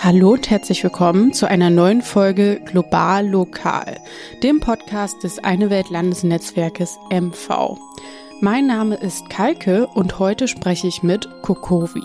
Hallo und herzlich willkommen zu einer neuen Folge Global Lokal, dem Podcast des Eine Welt Landesnetzwerkes MV. Mein Name ist Kalke und heute spreche ich mit Kokovi.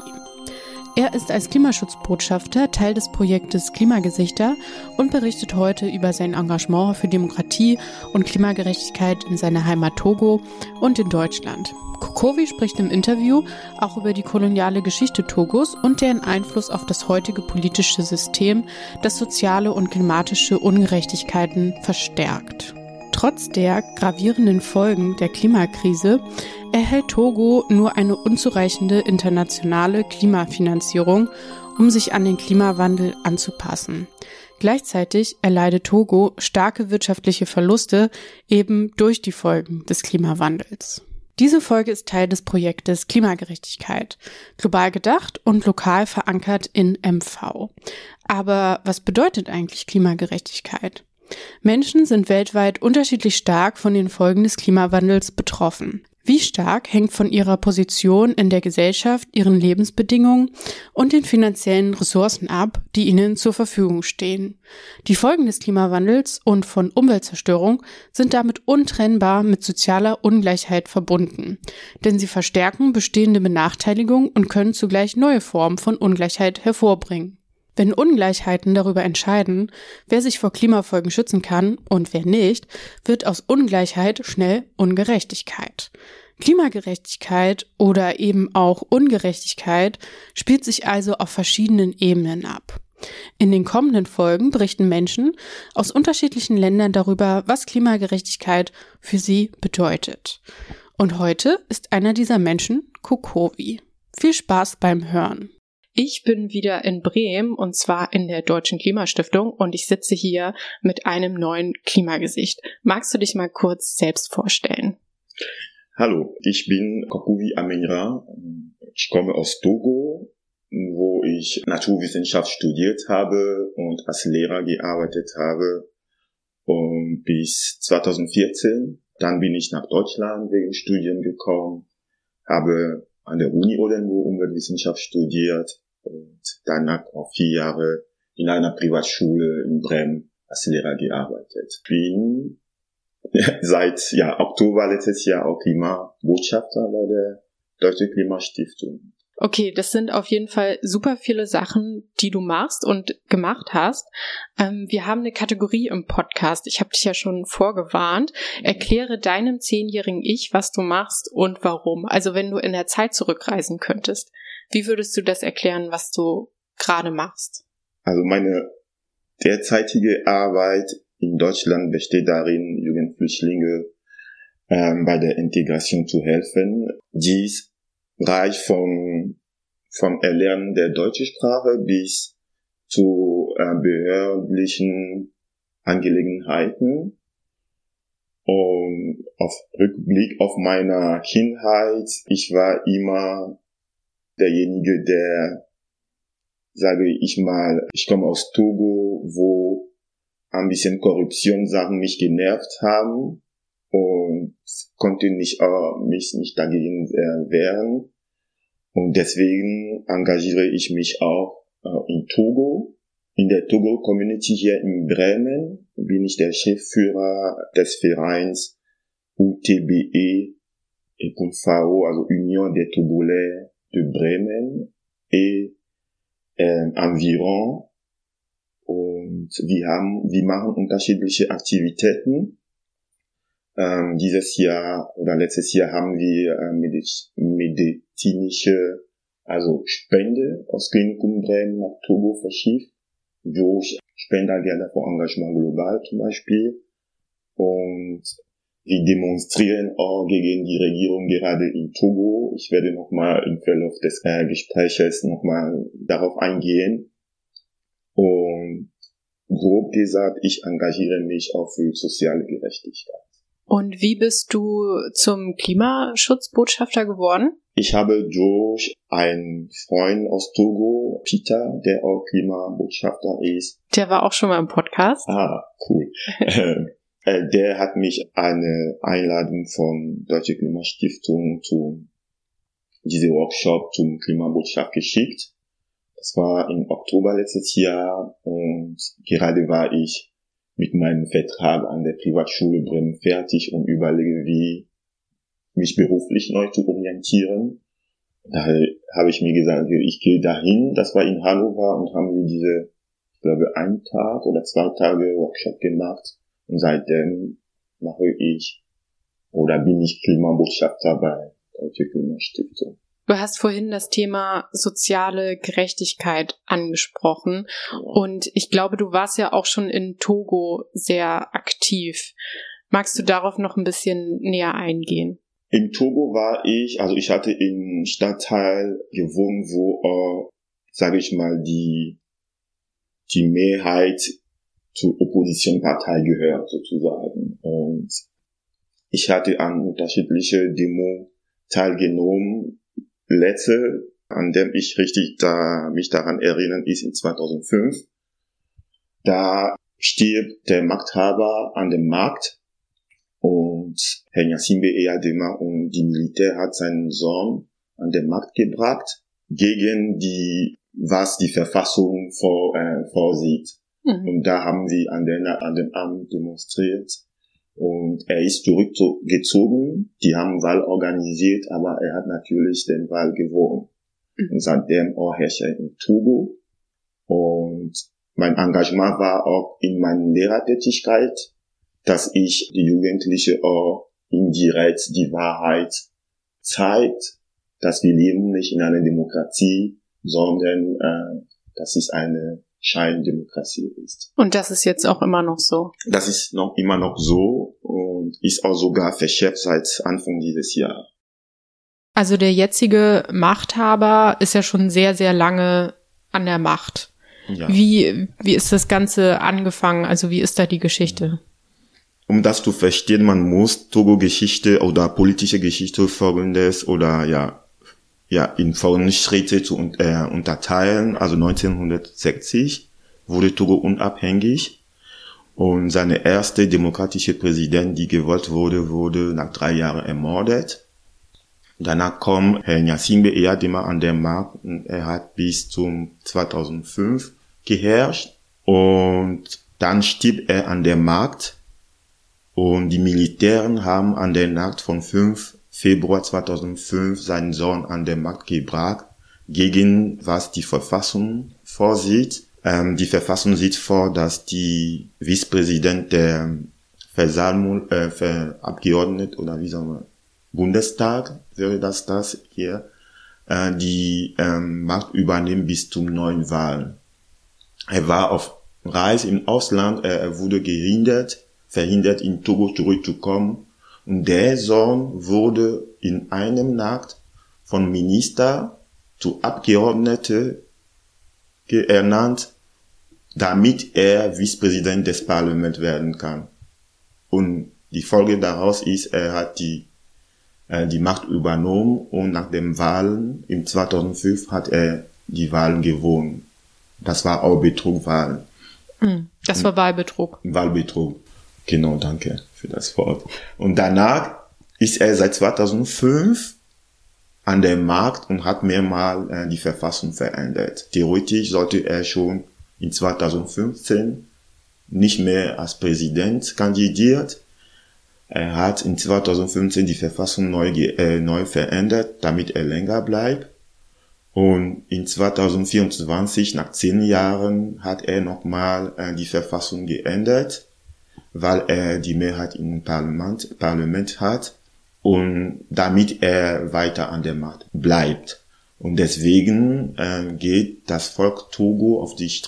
Er ist als Klimaschutzbotschafter Teil des Projektes Klimagesichter und berichtet heute über sein Engagement für Demokratie und Klimagerechtigkeit in seiner Heimat Togo und in Deutschland. Kokovi spricht im Interview auch über die koloniale Geschichte Togos und deren Einfluss auf das heutige politische System, das soziale und klimatische Ungerechtigkeiten verstärkt. Trotz der gravierenden Folgen der Klimakrise erhält Togo nur eine unzureichende internationale Klimafinanzierung, um sich an den Klimawandel anzupassen. Gleichzeitig erleidet Togo starke wirtschaftliche Verluste eben durch die Folgen des Klimawandels. Diese Folge ist Teil des Projektes Klimagerechtigkeit, global gedacht und lokal verankert in MV. Aber was bedeutet eigentlich Klimagerechtigkeit? Menschen sind weltweit unterschiedlich stark von den Folgen des Klimawandels betroffen. Wie stark hängt von ihrer Position in der Gesellschaft, ihren Lebensbedingungen und den finanziellen Ressourcen ab, die ihnen zur Verfügung stehen. Die Folgen des Klimawandels und von Umweltzerstörung sind damit untrennbar mit sozialer Ungleichheit verbunden, denn sie verstärken bestehende Benachteiligungen und können zugleich neue Formen von Ungleichheit hervorbringen. Wenn Ungleichheiten darüber entscheiden, wer sich vor Klimafolgen schützen kann und wer nicht, wird aus Ungleichheit schnell Ungerechtigkeit. Klimagerechtigkeit oder eben auch Ungerechtigkeit spielt sich also auf verschiedenen Ebenen ab. In den kommenden Folgen berichten Menschen aus unterschiedlichen Ländern darüber, was Klimagerechtigkeit für sie bedeutet. Und heute ist einer dieser Menschen Kokovi. Viel Spaß beim Hören. Ich bin wieder in Bremen und zwar in der Deutschen Klimastiftung und ich sitze hier mit einem neuen Klimagesicht. Magst du dich mal kurz selbst vorstellen? Hallo, ich bin Kokovi Amenra. Ich komme aus Togo, wo ich Naturwissenschaft studiert habe und als Lehrer gearbeitet habe bis 2014. Dann bin ich nach Deutschland wegen Studien gekommen, habe an der Uni Oldenburg Umweltwissenschaft studiert und danach auch 4 Jahre in einer Privatschule in Bremen als Lehrer gearbeitet. Bin seit Oktober letztes Jahr auch Klimabotschafter bei der Deutschen Klimastiftung. Okay, das sind auf jeden Fall super viele Sachen, die du machst und gemacht hast. Wir haben eine Kategorie im Podcast. Ich habe dich ja schon vorgewarnt. Erkläre deinem 10-jährigen Ich, was du machst und warum. Also wenn du in der Zeit zurückreisen könntest, wie würdest du das erklären, was du gerade machst? Also meine derzeitige Arbeit in Deutschland besteht darin, Jugendflüchtlinge bei der Integration zu helfen. Dies reicht vom Erlernen der deutschen Sprache bis zu behördlichen Angelegenheiten. Und auf Rückblick auf meine Kindheit, ich war immer derjenige, der, sage ich mal, ich komme aus Togo, wo ein bisschen Korruptionssachen mich genervt haben und konnte mich nicht dagegen wehren. Und deswegen engagiere ich mich auch in Togo. In der Togo-Community hier in Bremen bin ich der Chefführer des Vereins UTBE et Confao, also Union des Togolais de Bremen et Environ. Und wir machen unterschiedliche Aktivitäten. Dieses Jahr oder letztes Jahr haben wir medizinische, also Spende aus Klinikum Bremen nach Togo verschifft, wo ich Spendergelder für Engagement global zum Beispiel. Und wir demonstrieren auch gegen die Regierung gerade in Togo. Ich werde nochmal im Verlauf des Gespräches nochmal darauf eingehen. Und grob gesagt, ich engagiere mich auch für soziale Gerechtigkeit. Und wie bist du zum Klimaschutzbotschafter geworden? Ich habe durch einen Freund aus Togo, Peter, der auch Klimabotschafter ist. Der war auch schon mal im Podcast. Ah, cool. Der hat mich eine Einladung von Deutsche Klimastiftung zu diesem Workshop zum Klimabotschaft geschickt. Das war im Oktober letztes Jahr und gerade war ich mit meinem Vertrag an der Privatschule Bremen fertig und überlege, wie mich beruflich neu zu orientieren. Daher habe ich mir gesagt, ich gehe dahin. Das war in Hannover und haben wir diese, ich glaube, 1 Tag oder 2 Tage Workshop gemacht. Und seitdem bin ich Klimabotschafter bei der Deutschen Klimastiftung. Du hast vorhin das Thema soziale Gerechtigkeit angesprochen. Ja. Und ich glaube, du warst ja auch schon in Togo sehr aktiv. Magst du darauf noch ein bisschen näher eingehen? In Togo ich hatte im Stadtteil gewohnt, wo, sage ich mal, die Mehrheit zur Oppositionspartei gehört, sozusagen. Und ich hatte an unterschiedliche Demo teilgenommen. Letzte, an dem ich mich daran erinnern, ist in 2005. Da stirbt der Machthaber an dem Markt und Herr Gnassingbé Eyadema und die Militär hat seinen Sohn an den Markt gebracht gegen was die Verfassung vorsieht. Mhm. Und da haben wir an dem Amt demonstriert. Und er ist zurückgezogen. Die haben Wahl organisiert, aber er hat natürlich den Wahl gewonnen. Mhm. Und seitdem herrscht er in Togo. Und mein Engagement war auch in meiner Lehrertätigkeit, dass ich die Jugendlichen auch indirekt die Wahrheit zeigt, dass wir leben nicht in einer Demokratie, sondern dass es eine Scheindemokratie ist. Und das ist jetzt auch immer noch so? Das ist immer noch so und ist auch sogar verschärft seit Anfang dieses Jahres. Also der jetzige Machthaber ist ja schon sehr, sehr lange an der Macht. Ja. Wie ist das Ganze angefangen? Also wie ist da die Geschichte? Um das zu verstehen, man muss Togo-Geschichte oder politische Geschichte folgendes oder in folgende Schritte zu unterteilen. Also 1960 wurde Togo unabhängig und seine erste demokratische Präsident, die gewählt wurde nach 3 Jahren ermordet. Danach kam Herr Gnassingbé Eyadema an den Markt und er hat bis zum 2005 geherrscht und dann stirbt er an der Markt und die Militären haben an der Nacht von 5 Februar 2005 seinen Sohn an den Markt gebracht, gegen was die Verfassung vorsieht. Die Verfassung sieht vor, dass die Vizepräsident der Versammlung, Abgeordnete oder wie sagen wir, Bundestag wäre das hier, die Macht übernehmen bis zum neuen Wahlen. Er war auf Reise im Ausland, er wurde verhindert in Togo zurückzukommen. Und der Sohn wurde in einem Nacht von Minister zu Abgeordnete ernannt, damit er Vizepräsident des Parlaments werden kann. Und die Folge daraus ist, er hat die Macht übernommen und nach den Wahlen im 2005 hat er die Wahlen gewonnen. Das war auch Betrugwahlen. Das war Wahlbetrug. Wahlbetrug. Genau, danke für das Wort. Und danach ist er seit 2005 an der Macht und hat mehrmals die Verfassung verändert. Theoretisch sollte er schon in 2015 nicht mehr als Präsident kandidiert. Er hat in 2015 die Verfassung neu verändert, damit er länger bleibt. Und in 2024, nach 10 Jahren, hat er nochmal die Verfassung geändert, weil er die Mehrheit im Parlament hat und damit er weiter an der Macht bleibt. Und deswegen geht das Volk Togo auf der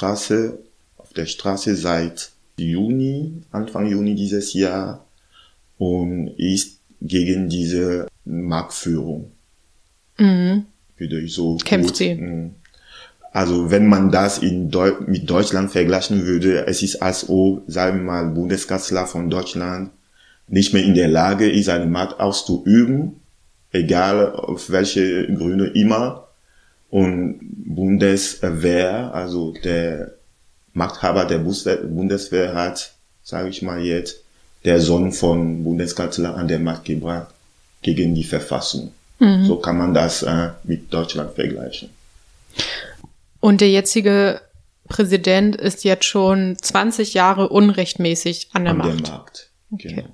Straße seit Anfang Juni dieses Jahr und ist gegen diese Marktführung. Mhm. Kämpft sie. Also wenn man das mit Deutschland vergleichen würde, es ist als ob, sagen wir mal, Bundeskanzler von Deutschland nicht mehr in der Lage ist, seine Macht auszuüben, egal auf welche Gründe immer. Und Bundeswehr, also der Machthaber der Bundeswehr hat, sage ich mal jetzt, der Sohn von Bundeskanzler an der Macht gebracht gegen die Verfassung. Mhm. So kann man das mit Deutschland vergleichen. Und der jetzige Präsident ist jetzt schon 20 Jahre unrechtmäßig an der Macht. Okay. Genau.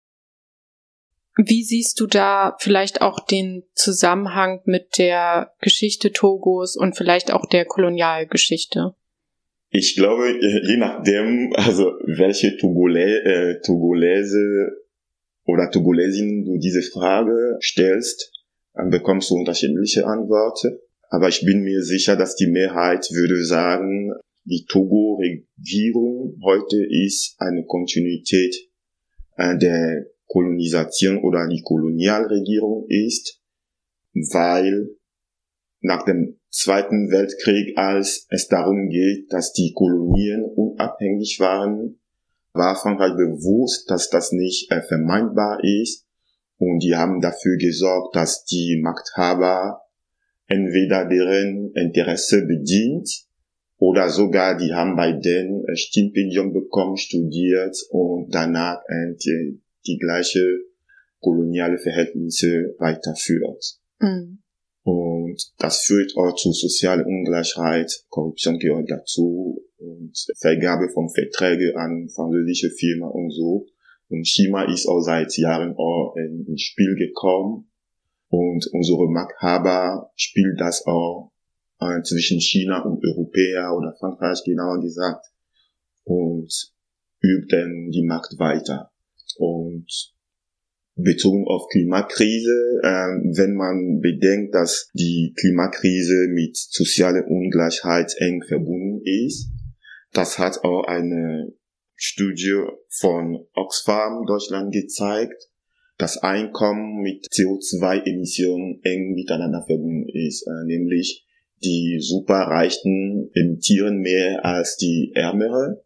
Wie siehst du da vielleicht auch den Zusammenhang mit der Geschichte Togos und vielleicht auch der Kolonialgeschichte? Ich glaube, je nachdem, also welche Togolese oder Togolesin du diese Frage stellst, dann bekommst du unterschiedliche Antworten. Aber ich bin mir sicher, dass die Mehrheit würde sagen, die Togo-Regierung heute ist eine Kontinuität der Kolonisation oder die Kolonialregierung ist, weil nach dem Zweiten Weltkrieg, als es darum geht, dass die Kolonien unabhängig waren, war Frankreich bewusst, dass das nicht vermeidbar ist, und die haben dafür gesorgt, dass die Machthaber entweder deren Interesse bedient oder sogar die haben bei denen ein Stipendium bekommen, studiert und danach die gleiche koloniale Verhältnisse weiterführt. Mhm. Und das führt auch zu sozialer Ungleichheit, Korruption gehört dazu und Vergabe von Verträgen an französische Firmen und so. Und China ist auch seit Jahren auch ins Spiel gekommen. Und unsere Machthaber spielt das auch zwischen China und Europäer oder Frankreich genauer gesagt und übt dann die Macht weiter. Und bezogen auf Klimakrise, wenn man bedenkt, dass die Klimakrise mit sozialer Ungleichheit eng verbunden ist, das hat auch eine Studie von Oxfam Deutschland gezeigt, dass Einkommen mit CO2-Emissionen eng miteinander verbunden ist, nämlich die Superreichen emittieren mehr als die Ärmere.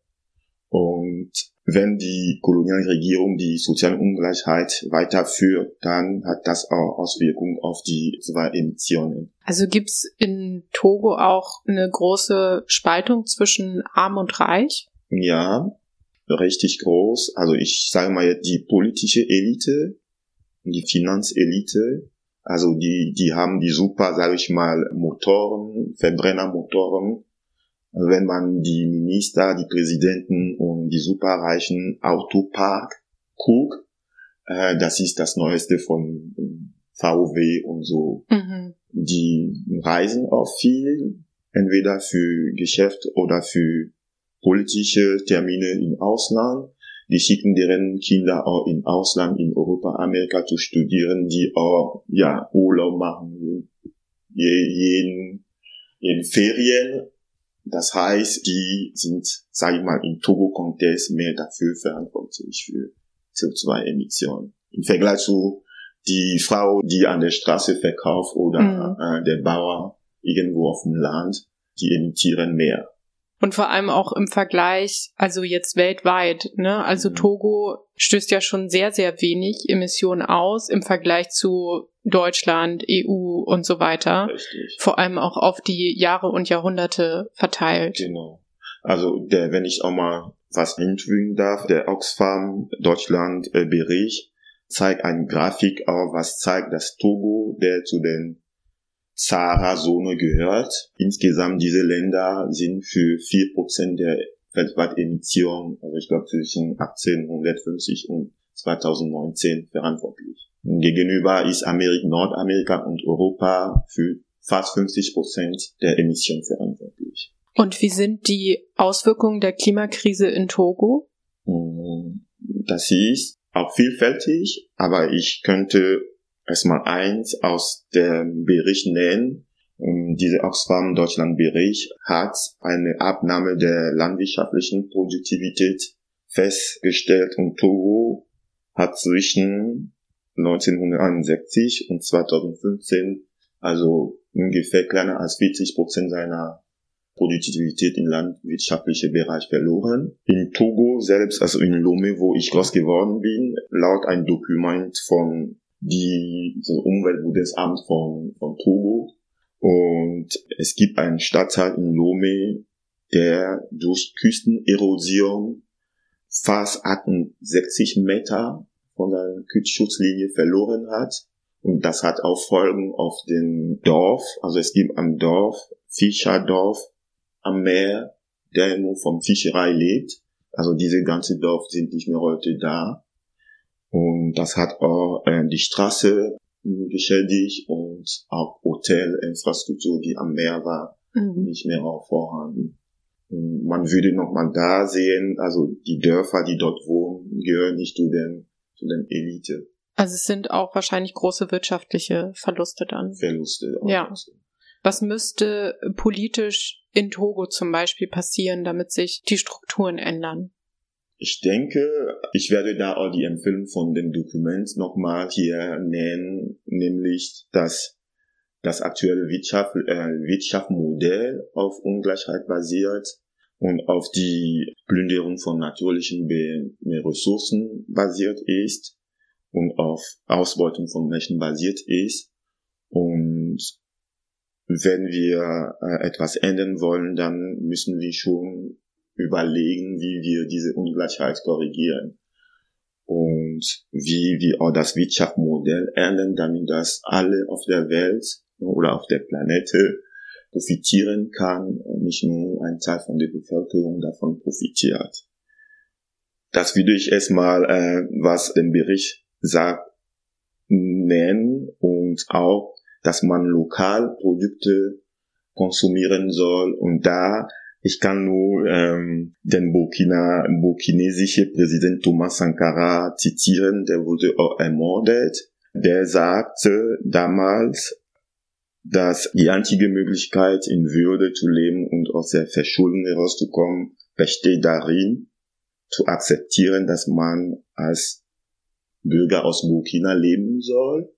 Und wenn die Kolonialregierung die soziale Ungleichheit weiterführt, dann hat das auch Auswirkungen auf die CO2-Emissionen. Also gibt's in Togo auch eine große Spaltung zwischen Arm und Reich? Ja, richtig groß. Also ich sage mal jetzt die politische Elite und die Finanzelite, also die haben die super, sage ich mal, Motoren, Verbrennermotoren. Also wenn man die Minister, die Präsidenten und die superreichen Autopark guckt, das ist das Neueste von VW und so. Mhm. Die reisen auch viel, entweder für Geschäft oder für politische Termine im Ausland. Die schicken deren Kinder auch im Ausland, in Europa, Amerika zu studieren, die auch Urlaub machen, jeden Ferien. Das heißt, die sind, sage ich mal, im Togo-Kontext mehr dafür verantwortlich für CO2-Emissionen. Im Vergleich zu die Frau, die an der Straße verkauft oder der Bauer irgendwo auf dem Land, die emittieren mehr. Und vor allem auch im Vergleich, also jetzt weltweit, ne? Also Togo stößt ja schon sehr, sehr wenig Emissionen aus im Vergleich zu Deutschland, EU und so weiter. Richtig. Vor allem auch auf die Jahre und Jahrhunderte verteilt. Genau. Also wenn ich auch mal was hinzufügen darf, der Oxfam Deutschland Bericht zeigt eine Grafik auf, was zeigt, dass Togo, der zu den Sahara-Zone gehört. Insgesamt diese Länder sind für 4% der weltweiten Emissionen, also ich glaube zwischen 1850 und 2019 verantwortlich. Gegenüber ist Nordamerika und Europa für fast 50% der Emissionen verantwortlich. Und wie sind die Auswirkungen der Klimakrise in Togo? Das ist auch vielfältig, aber ich könnte erstmal eins aus dem Bericht nennen. Dieser Oxfam Deutschland Bericht hat eine Abnahme der landwirtschaftlichen Produktivität festgestellt und Togo hat zwischen 1961 und 2015 also ungefähr kleiner als 40% seiner Produktivität im landwirtschaftlichen Bereich verloren. In Togo selbst, also in Lomé, wo ich groß geworden bin, laut ein Dokument von das Umweltbundesamt von Togo. Und es gibt einen Stadtteil in Lomé, der durch Küstenerosion fast 68 Meter von der Küstenschutzlinie verloren hat. Und das hat auch Folgen auf dem Dorf. Also es gibt am Dorf Fischerdorf am Meer, der nur vom Fischerei lebt. Also diese ganze Dorf sind nicht mehr heute da. Und das hat auch die Straße geschädigt und auch Hotelinfrastruktur, die am Meer war, nicht mehr auch vorhanden. Und man würde noch mal da sehen, also die Dörfer, die dort wohnen, gehören nicht zu den Elite. Also es sind auch wahrscheinlich große wirtschaftliche Verluste dann. Verluste. Ja. Was müsste politisch in Togo zum Beispiel passieren, damit sich die Strukturen ändern? Ich denke, ich werde da auch die Empfehlung von dem Dokument nochmal hier nennen, nämlich, dass das aktuelle Wirtschaftsmodell auf Ungleichheit basiert und auf die Plünderung von natürlichen Ressourcen basiert ist und auf Ausbeutung von Menschen basiert ist. Und wenn wir etwas ändern wollen, dann müssen wir schon überlegen, wie wir diese Ungleichheit korrigieren und wie wir auch das Wirtschaftsmodell ändern, damit das alle auf der Welt oder auf der Planete profitieren kann, nicht nur ein Teil von der Bevölkerung davon profitiert. Das würde ich erstmal, was den Bericht sagt, nennen und auch, dass man lokal Produkte konsumieren soll und da ich kann nur den burkinesischen Präsident Thomas Sankara zitieren, der wurde auch ermordet. Der sagte damals, dass die einzige Möglichkeit, in Würde zu leben und aus der Verschuldung herauszukommen, besteht darin, zu akzeptieren, dass man als Bürger aus Burkina leben soll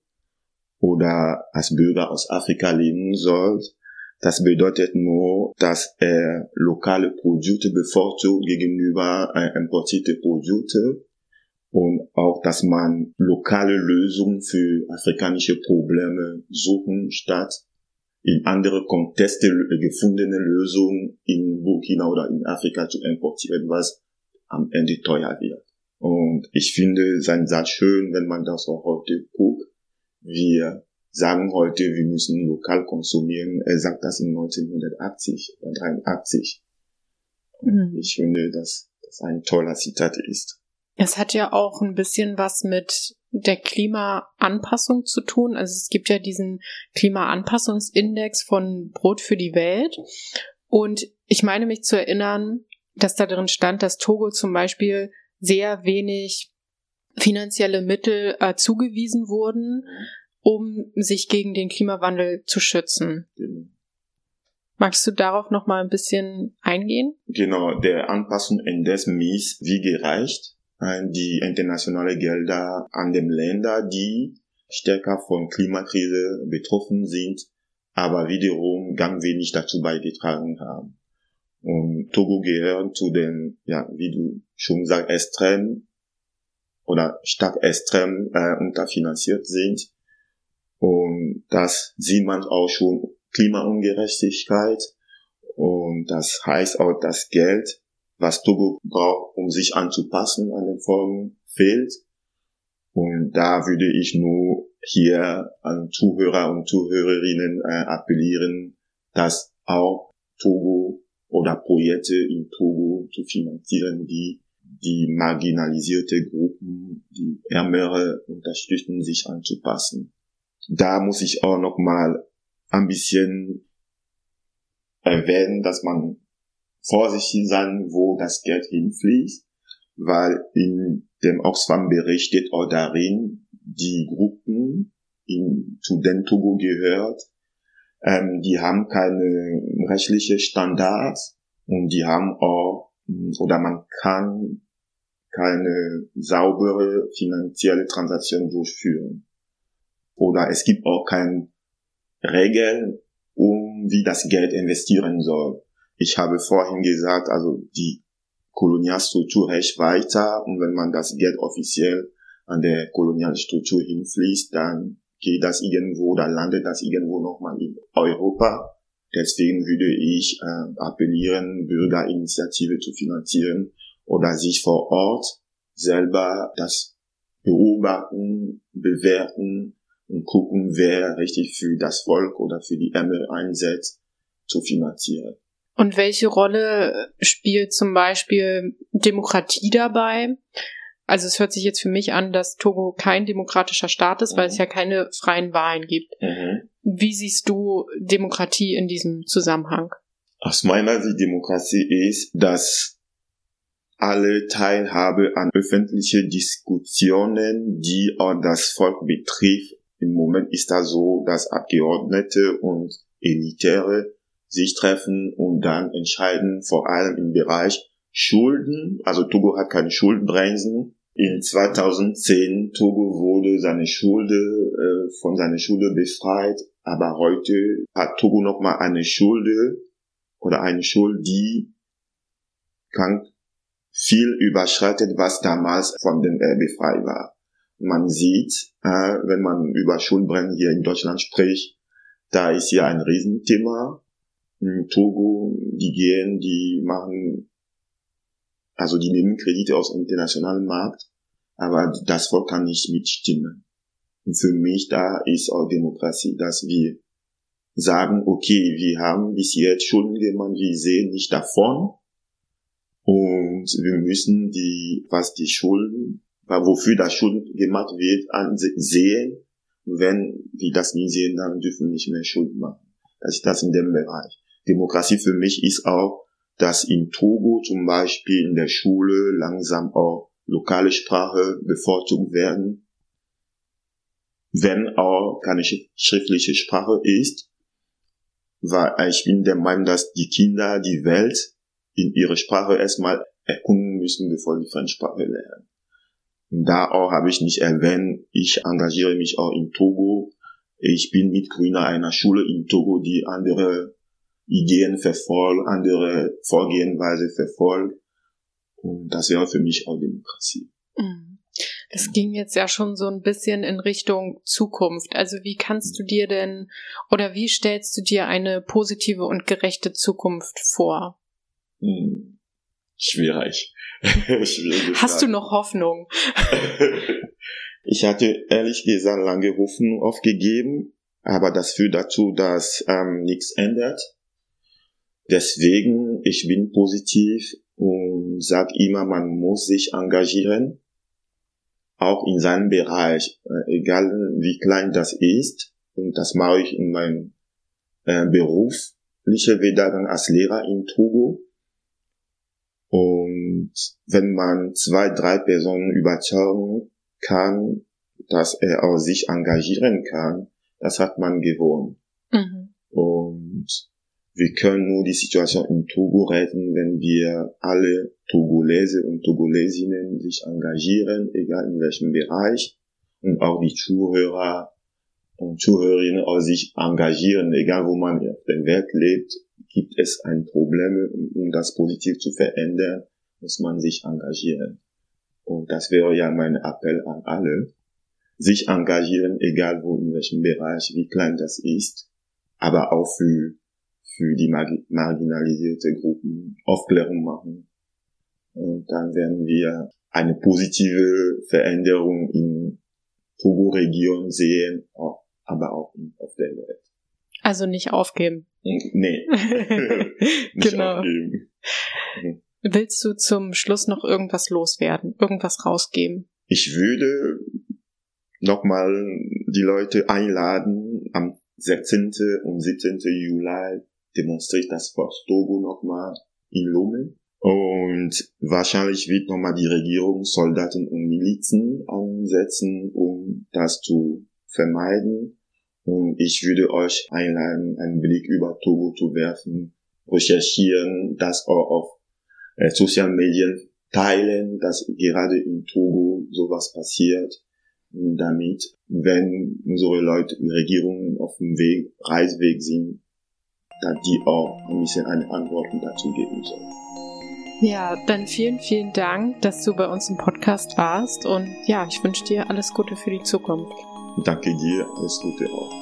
oder als Bürger aus Afrika leben soll. Das bedeutet nur, dass er lokale Produkte bevorzugt gegenüber importierte Produkte und auch, dass man lokale Lösungen für afrikanische Probleme suchen, statt in andere Kontexte gefundene Lösungen in Burkina oder in Afrika zu importieren, was am Ende teuer wird. Und ich finde seinen Satz schön, wenn man das auch heute guckt. Wir sagen heute, wir müssen lokal konsumieren. Er sagt das in 1980 oder 83. Ich finde, dass das ein toller Zitat ist. Es hat ja auch ein bisschen was mit der Klimaanpassung zu tun. Also es gibt ja diesen Klimaanpassungsindex von Brot für die Welt. Und ich meine mich zu erinnern, dass da drin stand, dass Togo zum Beispiel sehr wenig finanzielle Mittel zugewiesen wurden, um sich gegen den Klimawandel zu schützen. Genau. Magst du darauf noch mal ein bisschen eingehen? Genau, der Anpassungsindex misst, wie gereicht die internationale Gelder an den Ländern, die stärker von Klimakrise betroffen sind, aber wiederum ganz wenig dazu beigetragen haben. Und Togo gehört zu den, ja, wie du schon sagst, extrem oder stark extrem unterfinanziert sind. Und das sieht man auch schon, Klimaungerechtigkeit. Und das heißt auch, das Geld, was Togo braucht, um sich anzupassen an den Folgen, fehlt. Und da würde ich nur hier an Zuhörer und Zuhörerinnen appellieren, dass auch Togo oder Projekte in Togo zu finanzieren, die marginalisierte Gruppen, die Ärmere unterstützen, sich anzupassen. Da muss ich auch noch mal ein bisschen erwähnen, dass man vorsichtig sein, wo das Geld hinfließt, weil in dem Oxfam-Bericht steht auch darin, die Gruppen, zu denen Togo gehört, die haben keine rechtliche Standards und die haben auch, oder man kann keine saubere finanzielle Transaktion durchführen. Oder es gibt auch keine Regeln, wie das Geld investieren soll. Ich habe vorhin gesagt, also die Kolonialstruktur reicht weiter und wenn man das Geld offiziell an der Kolonialstruktur hinfließt, dann geht das irgendwo, dann landet das irgendwo nochmal in Europa. Deswegen würde ich appellieren, Bürgerinitiative zu finanzieren oder sich vor Ort selber das beobachten, bewerten und gucken, wer richtig für das Volk oder für die Ärmel einsetzt, zu finanzieren. Und welche Rolle spielt zum Beispiel Demokratie dabei? Also es hört sich jetzt für mich an, dass Togo kein demokratischer Staat ist, weil es ja keine freien Wahlen gibt. Wie siehst du Demokratie in diesem Zusammenhang? Aus meiner Sicht, Demokratie ist, dass alle Teilhabe an öffentlichen Diskussionen, die auch das Volk betrifft. Im Moment ist das so, dass Abgeordnete und Elitäre sich treffen und dann entscheiden, vor allem im Bereich Schulden. Also Togo hat keine Schuldenbremsen. In 2010 Togo wurde von seiner Schulde befreit, aber heute hat Togo nochmal eine Schuld, die viel überschreitet, was damals von den befreit war. Man sieht, wenn man über Schuldenbremsen hier in Deutschland spricht, da ist ja ein Riesenthema. In Togo, die nehmen Kredite aus dem internationalen Markt, aber das Volk kann nicht mitstimmen. Und für mich da ist auch Demokratie, dass wir sagen, okay, wir haben bis jetzt Schulden gemacht, wir sehen nicht davon, und wir müssen wofür das Schulden gemacht wird, sehen. Wenn wir das nicht sehen, dann dürfen wir nicht mehr Schulden machen. Das ist das in dem Bereich. Demokratie für mich ist auch, dass in Togo zum Beispiel in der Schule langsam auch lokale Sprache bevorzugt werden, wenn auch keine schriftliche Sprache ist, weil ich bin der Meinung, dass die Kinder die Welt in ihrer Sprache erstmal erkunden müssen, bevor die Fremdsprache lernen. Und da auch habe ich nicht erwähnt, ich engagiere mich auch in Togo. Ich bin Mitgründer einer Schule in Togo, die andere Ideen verfolgt, andere Vorgehensweise verfolgt. Und das wäre für mich auch Demokratie. Das ging jetzt ja schon so ein bisschen in Richtung Zukunft. Also wie kannst du dir denn, oder wie stellst du dir eine positive und gerechte Zukunft vor? Schwierig. Hast du noch Hoffnung? Ich hatte ehrlich gesagt lange Hoffnung aufgegeben, aber das führt dazu, dass nichts ändert. Deswegen, ich bin positiv und sage immer, man muss sich engagieren, auch in seinem Bereich, egal wie klein das ist. Und das mache ich in meinem beruflichen Werdegang als Lehrer in Togo. Und wenn man 2, 3 Personen überzeugen kann, dass er auch sich engagieren kann, das hat man gewonnen. Und wir können nur die Situation in Togo retten, wenn wir alle Togolese und Togolesinnen sich engagieren, egal in welchem Bereich, und auch die Zuhörer und Zuhörerinnen auch sich engagieren, egal wo man auf der Welt lebt. Gibt es ein Problem, um das positiv zu verändern, muss man sich engagieren. Und das wäre ja mein Appell an alle. Sich engagieren, egal wo, in welchem Bereich, wie klein das ist, aber auch für die marginalisierte Gruppen Aufklärung machen. Und dann werden wir eine positive Veränderung in Togo-Region sehen, aber auch auf der Welt. Also nicht aufgeben. Nee. Nicht genau. Aufgeben. Willst du zum Schluss noch irgendwas loswerden? Irgendwas rausgeben? Ich würde nochmal die Leute einladen. Am 16. und 17. Juli demonstriert das Volk Togo nochmal in Lomé. Und wahrscheinlich wird nochmal die Regierung Soldaten und Milizen ansetzen, um das zu vermeiden. Und ich würde euch einladen, einen Blick über Togo zu werfen, recherchieren, das auch auf sozialen Medien teilen, dass gerade in Togo sowas passiert, damit, wenn unsere Leute, die Regierungen auf dem Reisweg sind, dass die auch ein bisschen eine Antwort dazu geben sollen. Ja, dann vielen, vielen Dank, dass du bei uns im Podcast warst, und ja, ich wünsche dir alles Gute für die Zukunft. Danke dir, alles Gute auch.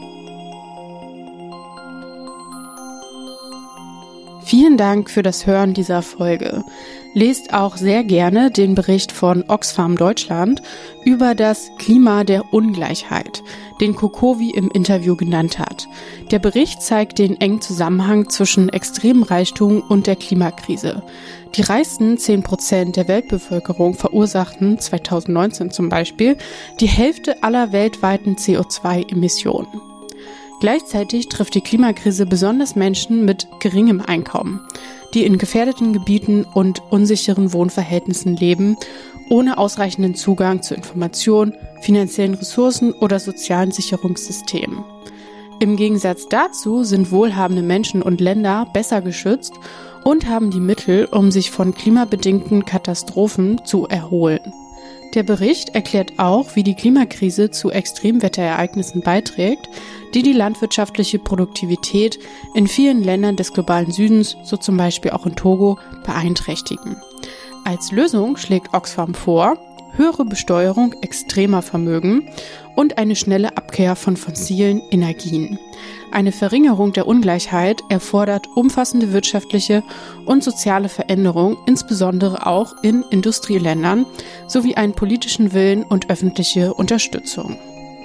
Vielen Dank für das Hören dieser Folge. Lest auch sehr gerne den Bericht von Oxfam Deutschland über das Klima der Ungleichheit, den Kokovi im Interview genannt hat. Der Bericht zeigt den engen Zusammenhang zwischen extremem Reichtum und der Klimakrise. Die reichsten 10% der Weltbevölkerung verursachten 2019 zum Beispiel die Hälfte aller weltweiten CO2-Emissionen. Gleichzeitig trifft die Klimakrise besonders Menschen mit geringem Einkommen, die in gefährdeten Gebieten und unsicheren Wohnverhältnissen leben, ohne ausreichenden Zugang zu Informationen, finanziellen Ressourcen oder sozialen Sicherungssystemen. Im Gegensatz dazu sind wohlhabende Menschen und Länder besser geschützt und haben die Mittel, um sich von klimabedingten Katastrophen zu erholen. Der Bericht erklärt auch, wie die Klimakrise zu Extremwetterereignissen beiträgt, die landwirtschaftliche Produktivität in vielen Ländern des globalen Südens, so zum Beispiel auch in Togo, beeinträchtigen. Als Lösung schlägt Oxfam vor, höhere Besteuerung extremer Vermögen und eine schnelle Abkehr von fossilen Energien. Eine Verringerung der Ungleichheit erfordert umfassende wirtschaftliche und soziale Veränderungen, insbesondere auch in Industrieländern, sowie einen politischen Willen und öffentliche Unterstützung.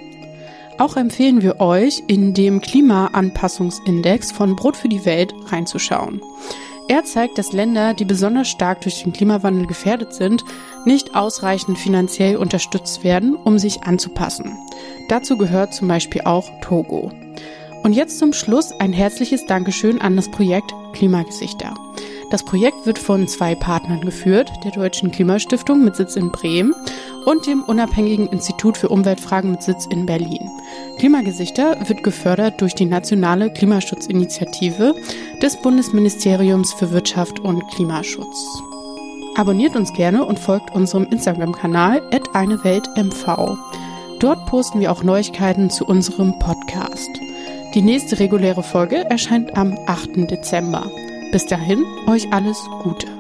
Auch empfehlen wir euch, in dem Klimaanpassungsindex von Brot für die Welt reinzuschauen. Er zeigt, dass Länder, die besonders stark durch den Klimawandel gefährdet sind, nicht ausreichend finanziell unterstützt werden, um sich anzupassen. Dazu gehört zum Beispiel auch Togo. Und jetzt zum Schluss ein herzliches Dankeschön an das Projekt Klimagesichter. Das Projekt wird von 2 Partnern geführt, der Deutschen Klimastiftung mit Sitz in Bremen und dem unabhängigen Institut für Umweltfragen mit Sitz in Berlin. Klimagesichter wird gefördert durch die Nationale Klimaschutzinitiative des Bundesministeriums für Wirtschaft und Klimaschutz. Abonniert uns gerne und folgt unserem Instagram-Kanal @eineweltmv. Dort posten wir auch Neuigkeiten zu unserem Podcast. Die nächste reguläre Folge erscheint am 8. Dezember. Bis dahin, euch alles Gute.